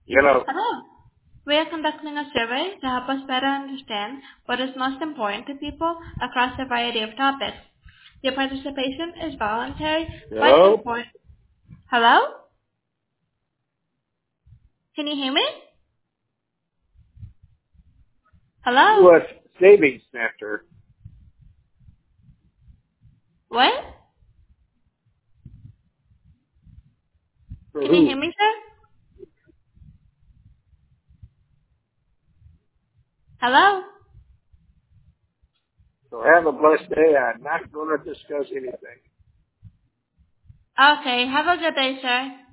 Hello. Hello. We are conducting a survey to help us better understand what is most important to people across a variety of topics. Your participation is voluntary but Hello. important. Hello? Can you hear me? Hello? U.S. Savings Center. What? For Can you hear who? me, sir? Hello? So have a blessed day. I'm not going to discuss anything. Okay, have a good day, sir.